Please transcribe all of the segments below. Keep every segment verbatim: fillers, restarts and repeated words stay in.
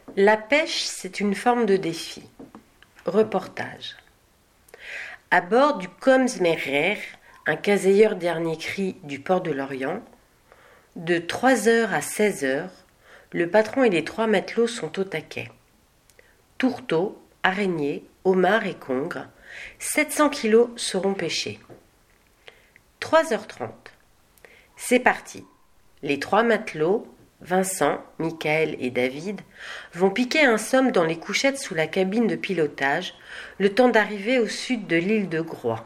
La pêche, c'est une forme de défi. Reportage. À bord du Komsmerer, un caseilleur dernier cri du port de Lorient, de trois heures à seize heures, le patron et les trois matelots sont au taquet. Tourteaux, araignées, homards et congres, sept cents kilos seront pêchés. trois heures trente. C'est parti. Les trois matelots, Vincent, Michael et David, vont piquer un somme dans les couchettes sous la cabine de pilotage, le temps d'arriver au sud de l'île de Groix.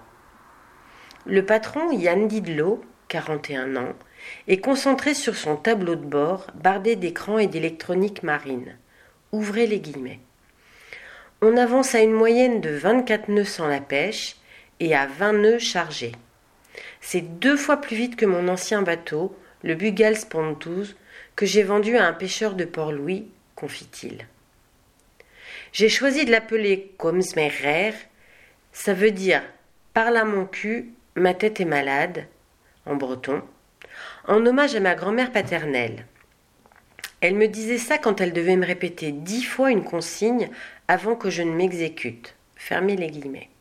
Le patron, Yann Didlot, quarante et un ans, est concentré sur son tableau de bord, bardé d'écrans et d'électronique marine. Ouvrez les guillemets. On avance à une moyenne de vingt-quatre nœuds sans la pêche et à vingt nœuds chargés. C'est deux fois plus vite que mon ancien bateau, le Bugal Spontouz, que j'ai vendu à un pêcheur de Port-Louis, confie-t-il. J'ai choisi de l'appeler Komsmerer, ça veut dire « parle à mon cul, ma tête est malade » en breton, en hommage à ma grand-mère paternelle. Elle me disait ça quand elle devait me répéter dix fois une consigne avant que je ne m'exécute. Fermez les guillemets.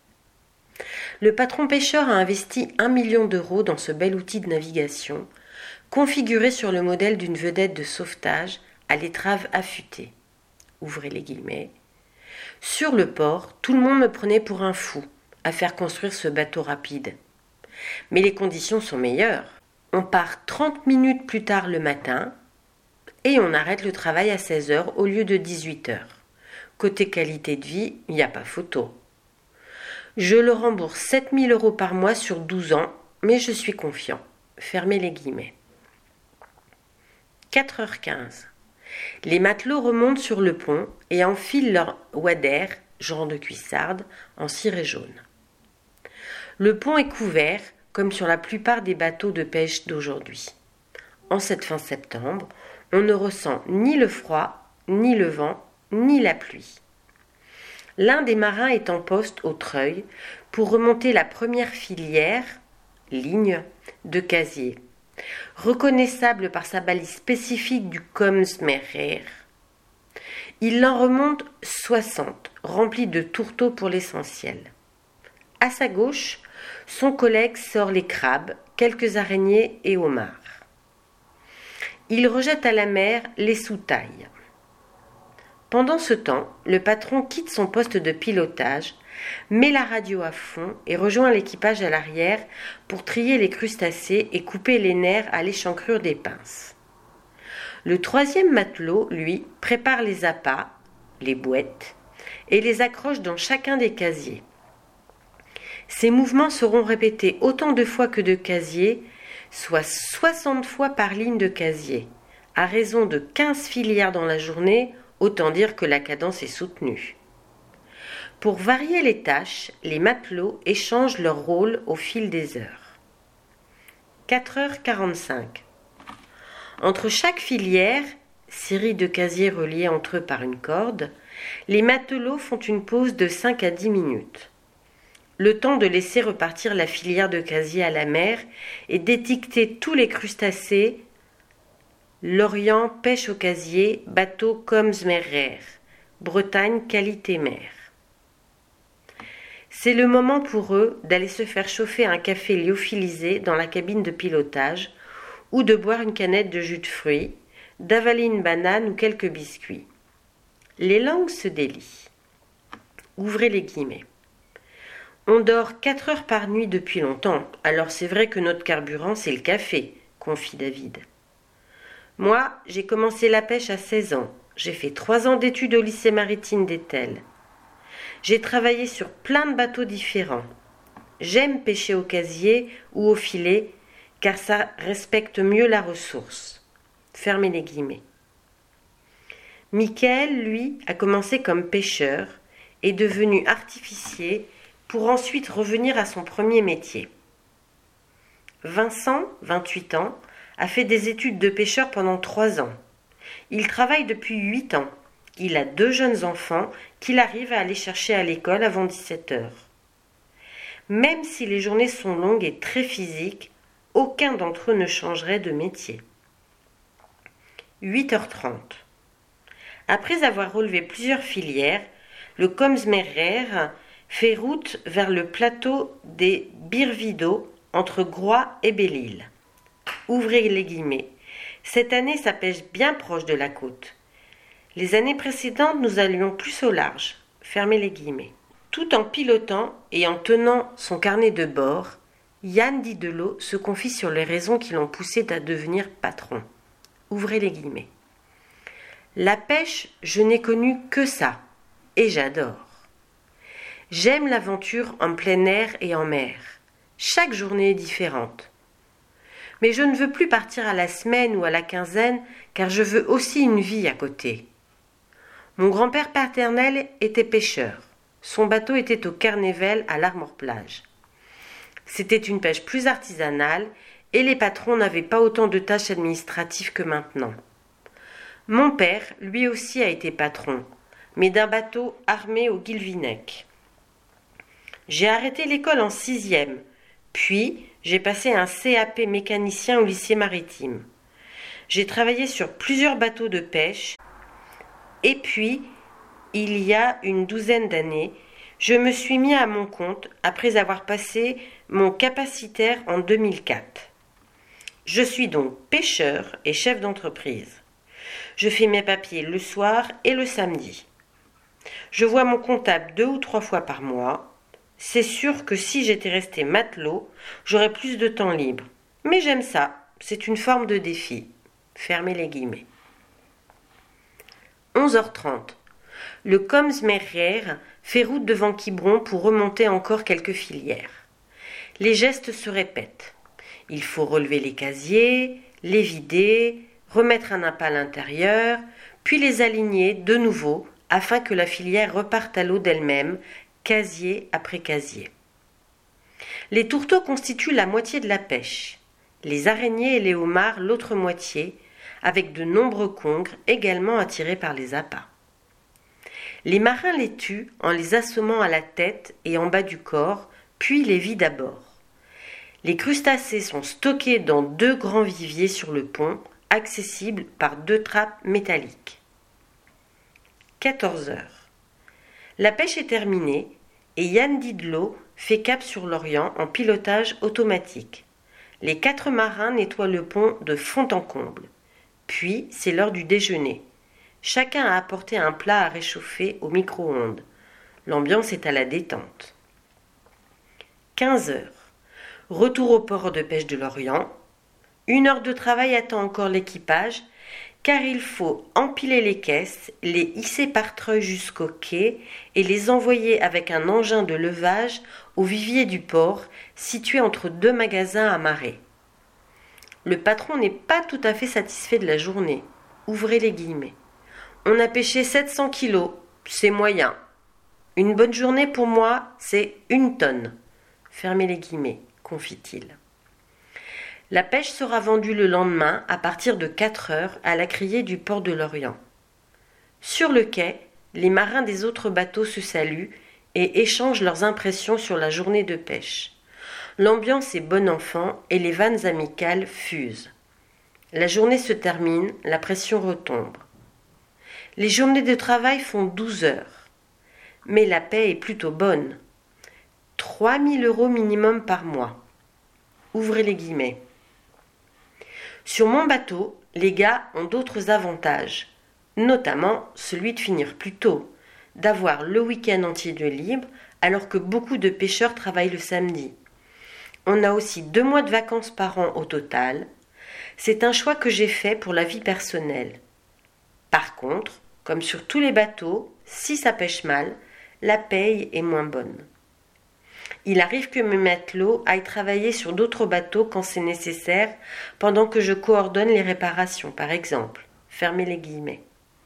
Le patron pêcheur a investi un million d'euros dans ce bel outil de navigation, configuré sur le modèle d'une vedette de sauvetage à l'étrave affûtée. Ouvrez les guillemets. Sur le port, tout le monde me prenait pour un fou à faire construire ce bateau rapide. Mais les conditions sont meilleures. On part trente minutes plus tard le matin et on arrête le travail à seize heures au lieu de dix-huit heures. Côté qualité de vie, il n'y a pas photo. Je le rembourse sept mille euros par mois sur douze ans, mais je suis confiant. Fermez les guillemets. quatre heures quinze. Les matelots remontent sur le pont et enfilent leur wader, genre de cuissarde, en ciré jaune. Le pont est couvert, comme sur la plupart des bateaux de pêche d'aujourd'hui. En cette fin septembre, on ne ressent ni le froid, ni le vent, ni la pluie. L'un des marins est en poste au treuil pour remonter la première filière, ligne, de casier, reconnaissable par sa balise spécifique du Komsmerer. Il en remonte soixante, remplis de tourteaux pour l'essentiel. À sa gauche, son collègue sort les crabes, quelques araignées et homards. Il rejette à la mer les sous-tailles. Pendant ce temps, le patron quitte son poste de pilotage, met la radio à fond et rejoint l'équipage à l'arrière pour trier les crustacés et couper les nerfs à l'échancrure des pinces. Le troisième matelot, lui, prépare les appâts, les bouettes, et les accroche dans chacun des casiers. Ces mouvements seront répétés autant de fois que de casiers, soit soixante fois par ligne de casier, à raison de quinze filières dans la journée. Autant dire que la cadence est soutenue. Pour varier les tâches, les matelots échangent leur rôle au fil des heures. quatre heures quarante-cinq. Entre chaque filière, série de casiers reliés entre eux par une corde, les matelots font une pause de cinq à dix minutes. Le temps de laisser repartir la filière de casier à la mer et d'étiqueter tous les crustacés. Lorient pêche au casier, bateau Komsmerer, Bretagne qualité mer. C'est le moment pour eux d'aller se faire chauffer un café lyophilisé dans la cabine de pilotage ou de boire une canette de jus de fruits, d'avaler une banane ou quelques biscuits. Les langues se délient. Ouvrez les guillemets. On dort quatre heures par nuit depuis longtemps, alors c'est vrai que notre carburant c'est le café, confie David. Moi, j'ai commencé la pêche à seize ans. J'ai fait trois ans d'études au lycée maritime d'Etel. J'ai travaillé sur plein de bateaux différents. J'aime pêcher au casier ou au filet, car ça respecte mieux la ressource. Fermez les guillemets. Michael, lui, a commencé comme pêcheur, est devenu artificier pour ensuite revenir à son premier métier. Vincent, vingt-huit ans, a fait des études de pêcheur pendant trois ans. Il travaille depuis huit ans. Il a deux jeunes enfants qu'il arrive à aller chercher à l'école avant dix-sept heures. Même si les journées sont longues et très physiques, aucun d'entre eux ne changerait de métier. huit heures trente. Après avoir relevé plusieurs filières, le Komsmerer fait route vers le plateau des Birvido entre Groix et Belle-Île. Ouvrez les guillemets. Cette année, ça pêche bien proche de la côte. Les années précédentes, nous allions plus au large. Fermez les guillemets. Tout en pilotant et en tenant son carnet de bord, Yann Didelot se confie sur les raisons qui l'ont poussé à devenir patron. Ouvrez les guillemets. La pêche, je n'ai connu que ça, et j'adore. J'aime l'aventure en plein air et en mer. Chaque journée est différente. Mais je ne veux plus partir à la semaine ou à la quinzaine, car je veux aussi une vie à côté. Mon grand-père paternel était pêcheur. Son bateau était au Carnével à l'Armor-Plage. C'était une pêche plus artisanale et les patrons n'avaient pas autant de tâches administratives que maintenant. Mon père, lui aussi, a été patron, mais d'un bateau armé au Guilvinec. J'ai arrêté l'école en sixième, puis j'ai passé un C A P mécanicien au lycée maritime. J'ai travaillé sur plusieurs bateaux de pêche et puis, il y a une douzaine d'années, je me suis mis à mon compte après avoir passé mon capacitaire en deux mille quatre. Je suis donc pêcheur et chef d'entreprise. Je fais mes papiers le soir et le samedi. Je vois mon comptable deux ou trois fois par mois. C'est sûr que si j'étais resté matelot, j'aurais plus de temps libre. Mais j'aime ça, c'est une forme de défi. Fermez les guillemets. onze heures trente. Le Komsmerer fait route devant Quiberon pour remonter encore quelques filières. Les gestes se répètent. Il faut relever les casiers, les vider, remettre un appât à l'intérieur, puis les aligner de nouveau afin que la filière reparte à l'eau d'elle-même, casier après casier. Les tourteaux constituent la moitié de la pêche, les araignées et les homards l'autre moitié, avec de nombreux congres également attirés par les appâts. Les marins les tuent en les assommant à la tête et en bas du corps, puis les vident à bord. Les crustacés sont stockés dans deux grands viviers sur le pont, accessibles par deux trappes métalliques. quatorze heures. La pêche est terminée et Yann Didelot fait cap sur l'Orient en pilotage automatique. Les quatre marins nettoient le pont de fond en comble. Puis, c'est l'heure du déjeuner. Chacun a apporté un plat à réchauffer au micro-ondes. L'ambiance est à la détente. quinze heures. Retour au port de pêche de l'Orient. Une heure de travail attend encore l'équipage, car il faut empiler les caisses, les hisser par treuil jusqu'au quai et les envoyer avec un engin de levage au vivier du port, situé entre deux magasins amarrés. Le patron n'est pas tout à fait satisfait de la journée. Ouvrez les guillemets. On a pêché sept cents kilos, c'est moyen. Une bonne journée pour moi, c'est une tonne. Fermez les guillemets, confie-t-il. La pêche sera vendue le lendemain à partir de quatre heures à la criée du port de l'Orient. Sur le quai, les marins des autres bateaux se saluent et échangent leurs impressions sur la journée de pêche. L'ambiance est bon enfant et les vannes amicales fusent. La journée se termine, la pression retombe. Les journées de travail font douze heures. Mais la paie est plutôt bonne. trois mille euros minimum par mois. Ouvrez les guillemets. Sur mon bateau, les gars ont d'autres avantages, notamment celui de finir plus tôt, d'avoir le week-end entier de libre alors que beaucoup de pêcheurs travaillent le samedi. On a aussi deux mois de vacances par an au total. C'est un choix que j'ai fait pour la vie personnelle. Par contre, comme sur tous les bateaux, si ça pêche mal, la paye est moins bonne. Il arrive que mes matelots aillent travailler sur d'autres bateaux quand c'est nécessaire, pendant que je coordonne les réparations, par exemple. Fermez les guillemets.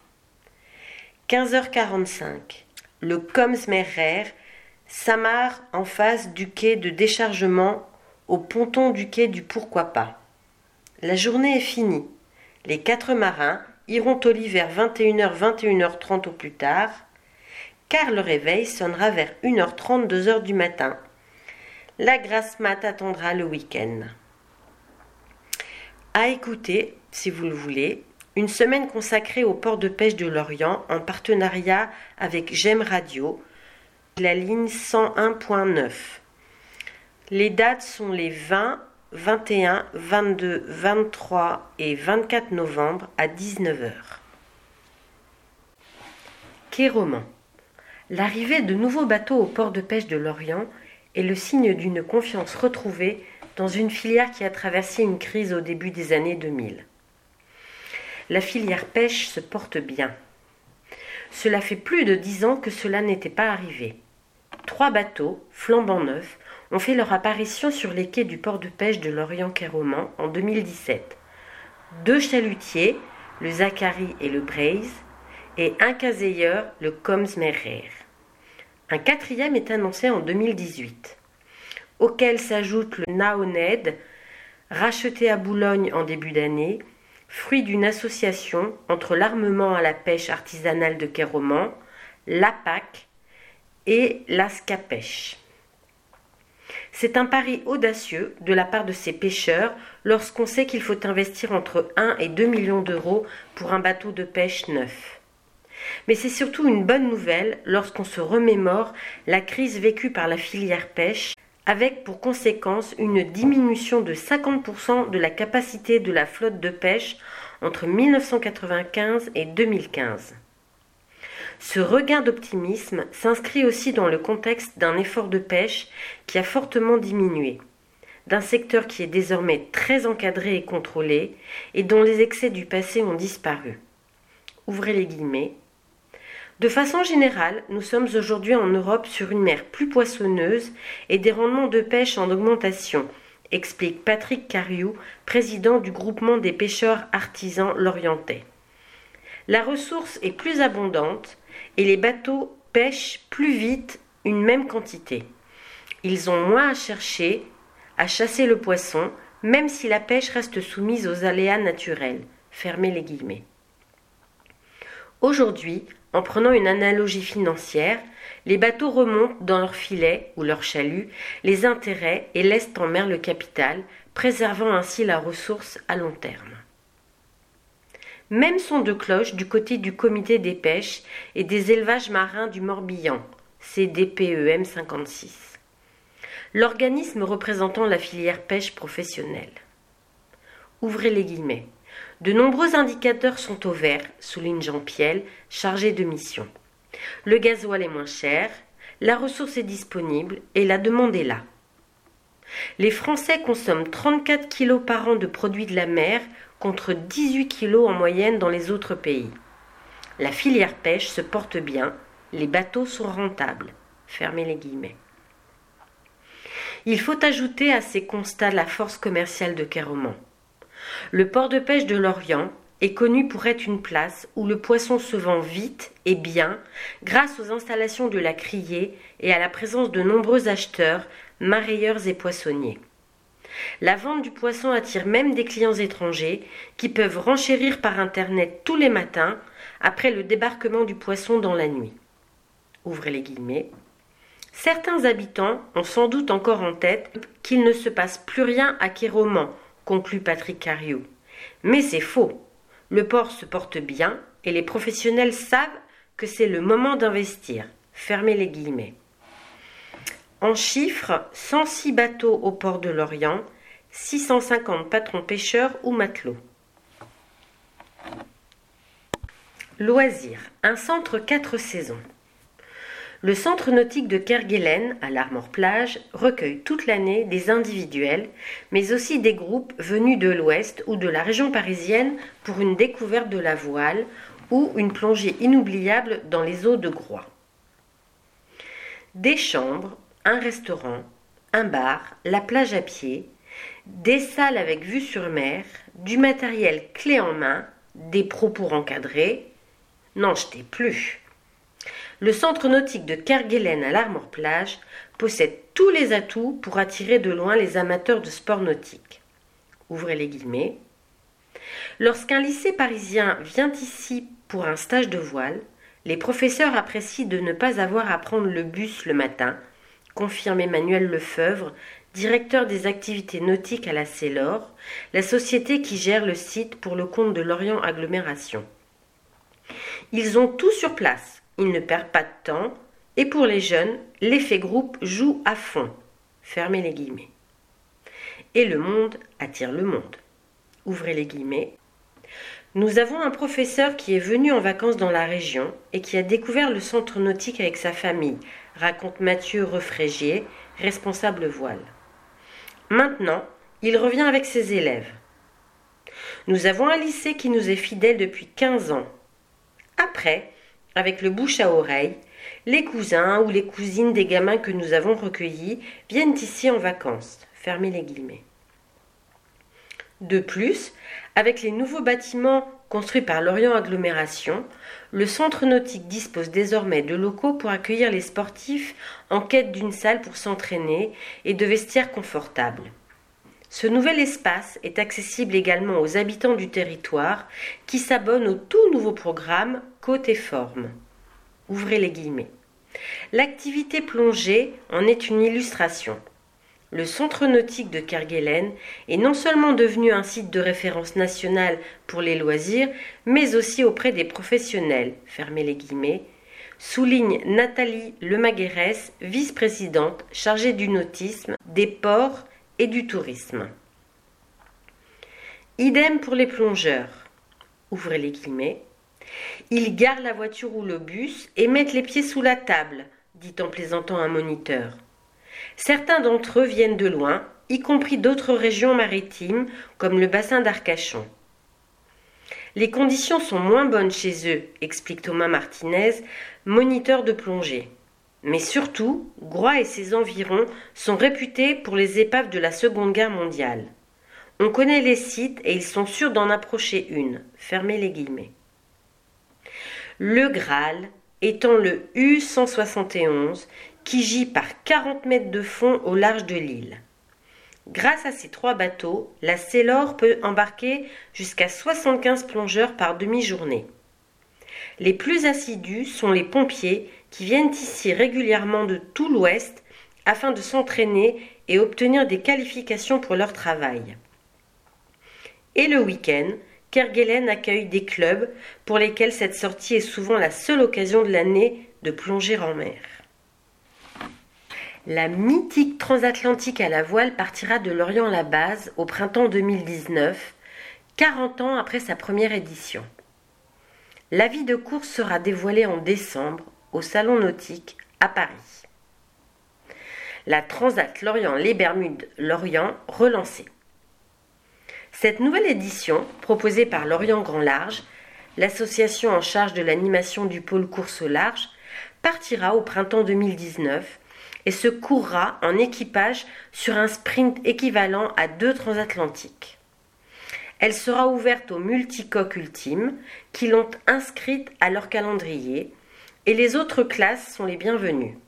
quinze heures quarante-cinq. Le Komsmerer s'amarre en face du quai de déchargement au ponton du quai du Pourquoi pas. La journée est finie. Les quatre marins iront au lit vers vingt et une heures, vingt et une heures trente au plus tard, car le réveil sonnera vers une heure trente, deux heures du matin. La grasse mat attendra le week-end. À écouter, si vous le voulez, une semaine consacrée au port de pêche de Lorient en partenariat avec J'aime Radio, la ligne cent un point neuf. Les dates sont les vingt, vingt et un, vingt-deux, vingt-trois et vingt-quatre novembre à dix-neuf heures. Quai Roman. L'arrivée de nouveaux bateaux au port de pêche de Lorient est le signe d'une confiance retrouvée dans une filière qui a traversé une crise au début des années deux mille. La filière pêche se porte bien. Cela fait plus de dix ans que cela n'était pas arrivé. Trois bateaux, flambant neufs, ont fait leur apparition sur les quais du port de pêche de Lorient-Quai Roman en deux mille dix-sept. Deux chalutiers, le Zachary et le Braise, et un caseilleur, le Koms-Merer. Un quatrième est annoncé en deux mille dix-huit, auquel s'ajoute le Naoned, racheté à Boulogne en début d'année, fruit d'une association entre l'armement à la pêche artisanale de Quai Roman, l'A P A C et l'Ascapêche. C'est un pari audacieux de la part de ces pêcheurs lorsqu'on sait qu'il faut investir entre un et deux millions d'euros pour un bateau de pêche neuf. Mais c'est surtout une bonne nouvelle lorsqu'on se remémore la crise vécue par la filière pêche, avec pour conséquence une diminution de cinquante pour cent de la capacité de la flotte de pêche entre mille neuf cent quatre-vingt-quinze et deux mille quinze. Ce regain d'optimisme s'inscrit aussi dans le contexte d'un effort de pêche qui a fortement diminué, d'un secteur qui est désormais très encadré et contrôlé et dont les excès du passé ont disparu. Ouvrez les guillemets. De façon générale, nous sommes aujourd'hui en Europe sur une mer plus poissonneuse et des rendements de pêche en augmentation, explique Patrick Cariou, président du groupement des pêcheurs artisans lorientais. La ressource est plus abondante et les bateaux pêchent plus vite une même quantité. Ils ont moins à chercher, à chasser le poisson, même si la pêche reste soumise aux aléas naturels. Fermez les guillemets. Aujourd'hui, en prenant une analogie financière, les bateaux remontent dans leurs filets ou leurs chaluts les intérêts et laissent en mer le capital, préservant ainsi la ressource à long terme. Même son de cloche du côté du comité des pêches et des élevages marins du Morbihan, C D P E M cinquante-six, l'organisme représentant la filière pêche professionnelle. Ouvrez les guillemets. De nombreux indicateurs sont au vert, souligne Jean Piel, chargé de mission. Le gasoil est moins cher, la ressource est disponible et la demande est là. Les Français consomment trente-quatre kilos par an de produits de la mer contre dix-huit kilos en moyenne dans les autres pays. La filière pêche se porte bien, les bateaux sont rentables. Fermez les guillemets. Il faut ajouter à ces constats la force commerciale de Quai Roman. Le port de pêche de Lorient est connu pour être une place où le poisson se vend vite et bien grâce aux installations de la criée et à la présence de nombreux acheteurs, marailleurs et poissonniers. La vente du poisson attire même des clients étrangers qui peuvent renchérir par Internet tous les matins après le débarquement du poisson dans la nuit. Ouvrez les guillemets. Certains habitants ont sans doute encore en tête qu'il ne se passe plus rien à Quai Roman, conclut Patrick Cariou. Mais c'est faux. Le port se porte bien et les professionnels savent que c'est le moment d'investir. Fermez les guillemets. En chiffres, cent six bateaux au port de Lorient, six cent cinquante patrons pêcheurs ou matelots. Loisirs, un centre quatre saisons. Le centre nautique de Kerguelen, à l'Armor-Plage, recueille toute l'année des individuels, mais aussi des groupes venus de l'Ouest ou de la région parisienne pour une découverte de la voile ou une plongée inoubliable dans les eaux de Groix. Des chambres, un restaurant, un bar, la plage à pied, des salles avec vue sur mer, du matériel clé en main, des pros pour encadrer, n'en jetez plus. Le centre nautique de Kerguelen à l'Armor-Plage possède tous les atouts pour attirer de loin les amateurs de sport nautique. Ouvrez les guillemets. Lorsqu'un lycée parisien vient ici pour un stage de voile, les professeurs apprécient de ne pas avoir à prendre le bus le matin, confirme Emmanuel Lefebvre, directeur des activités nautiques à la Célor, la société qui gère le site pour le compte de Lorient Agglomération. Ils ont tout sur place, ils ne perdent pas de temps, et pour les jeunes, l'effet groupe joue à fond. Fermez les guillemets. Et le monde attire le monde. Ouvrez les guillemets. Nous avons un professeur qui est venu en vacances dans la région et qui a découvert le centre nautique avec sa famille, raconte Mathieu Refrégier, responsable voile. Maintenant, il revient avec ses élèves. Nous avons un lycée qui nous est fidèle depuis quinze ans. Après, avec le bouche à oreille, les cousins ou les cousines des gamins que nous avons recueillis viennent ici en vacances. Fermez les guillemets. De plus, avec les nouveaux bâtiments construits par Lorient Agglomération, le centre nautique dispose désormais de locaux pour accueillir les sportifs en quête d'une salle pour s'entraîner et de vestiaires confortables. Ce nouvel espace est accessible également aux habitants du territoire qui s'abonnent au tout nouveau programme Côte et Forme. Ouvrez les guillemets. L'activité plongée en est une illustration. Le centre nautique de Kerguelen est non seulement devenu un site de référence nationale pour les loisirs, mais aussi auprès des professionnels, fermez les guillemets, souligne Nathalie Lemaguerès, vice-présidente chargée du nautisme, des ports et du tourisme. Idem pour les plongeurs, ouvrez les guillemets, ils garent la voiture ou le bus et mettent les pieds sous la table, dit en plaisantant un moniteur. Certains d'entre eux viennent de loin, y compris d'autres régions maritimes, comme le bassin d'Arcachon. Les conditions sont moins bonnes chez eux, explique Thomas Martinez, moniteur de plongée. Mais surtout, Groix et ses environs sont réputés pour les épaves de la Seconde Guerre mondiale. On connaît les sites et ils sont sûrs d'en approcher une. Fermez les guillemets. Le Graal étant le U cent soixante et onze qui gît par quarante mètres de fond au large de l'île. Grâce à ces trois bateaux, la Célor peut embarquer jusqu'à soixante-quinze plongeurs par demi-journée. Les plus assidus sont les pompiers qui viennent ici régulièrement de tout l'Ouest afin de s'entraîner et obtenir des qualifications pour leur travail. Et le week-end, Kerguelen accueille des clubs pour lesquels cette sortie est souvent la seule occasion de l'année de plonger en mer. La mythique transatlantique à la voile partira de Lorient-la-Base au printemps deux mille dix-neuf, quarante ans après sa première édition. L'avis de course sera dévoilé en décembre au Salon Nautique à Paris. La Transat Lorient-Les Bermudes-Lorient relancée. Cette nouvelle édition, proposée par Lorient Grand Large, l'association en charge de l'animation du pôle course au large, partira au printemps deux mille dix-neuf et se courra en équipage sur un sprint équivalent à deux transatlantiques. Elle sera ouverte aux multicoques ultimes qui l'ont inscrite à leur calendrier et les autres classes sont les bienvenues.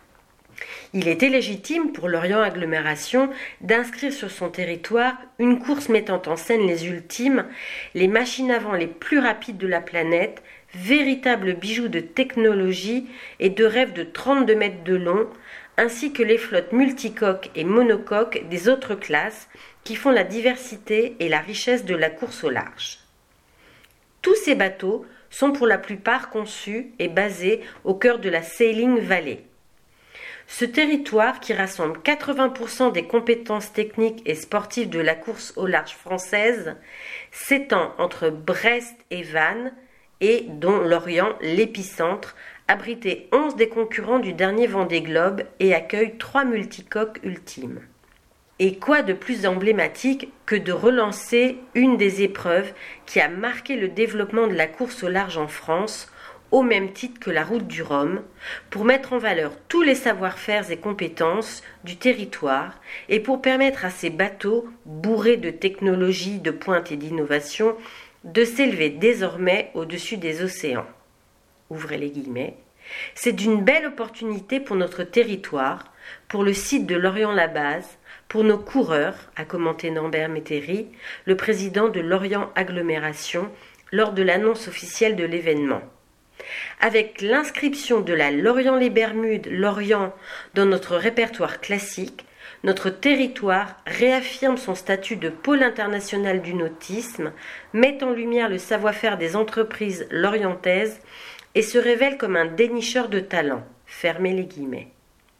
Il était légitime pour Lorient Agglomération d'inscrire sur son territoire une course mettant en scène les ultimes, les machines à vent les plus rapides de la planète, véritables bijoux de technologie et de rêve de trente-deux mètres de long, ainsi que les flottes multicoques et monocoques des autres classes qui font la diversité et la richesse de la course au large. Tous ces bateaux sont pour la plupart conçus et basés au cœur de la Sailing Valley. Ce territoire, qui rassemble quatre-vingts pour cent des compétences techniques et sportives de la course au large française, s'étend entre Brest et Vannes, et dont Lorient, l'épicentre, abritait onze des concurrents du dernier Vendée Globe et accueille trois multicoques ultimes. Et quoi de plus emblématique que de relancer une des épreuves qui a marqué le développement de la course au large en France, au même titre que la route du Rhum, pour mettre en valeur tous les savoir-faire et compétences du territoire et pour permettre à ces bateaux, bourrés de technologies de pointe et d'innovation, de s'élever désormais au-dessus des océans. Ouvrez les guillemets. C'est d'une belle opportunité pour notre territoire, pour le site de Lorient-la-Base, pour nos coureurs, a commenté Norbert Métairie, le président de Lorient Agglomération, lors de l'annonce officielle de l'événement. Avec l'inscription de la Lorient-les Bermudes-Lorient dans notre répertoire classique, notre territoire réaffirme son statut de pôle international du nautisme, met en lumière le savoir-faire des entreprises lorientaises et se révèle comme un dénicheur de talents. Fermez les guillemets.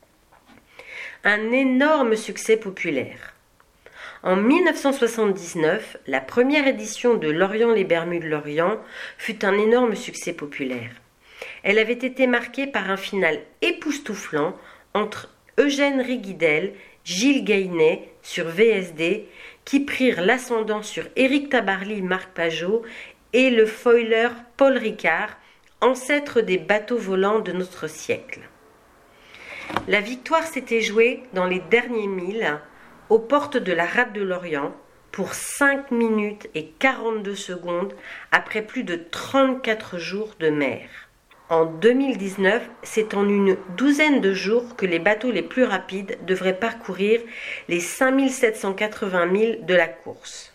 Un énorme succès populaire. En mille neuf cent soixante-dix-neuf, la première édition de Lorient-les-Bermudes-Lorient fut un énorme succès populaire. Elle avait été marquée par un final époustouflant entre Eugène Riguidel, Gilles Gaynet sur V S D, qui prirent l'ascendant sur Éric Tabarly, Marc Pajot et le foiler Paul Ricard, ancêtre des bateaux volants de notre siècle. La victoire s'était jouée dans les derniers milles, aux portes de la rade de Lorient, pour cinq minutes et quarante-deux secondes après plus de trente-quatre jours de mer. En deux mille dix-neuf, c'est en une douzaine de jours que les bateaux les plus rapides devraient parcourir les cinq mille sept cent quatre-vingts milles de la course.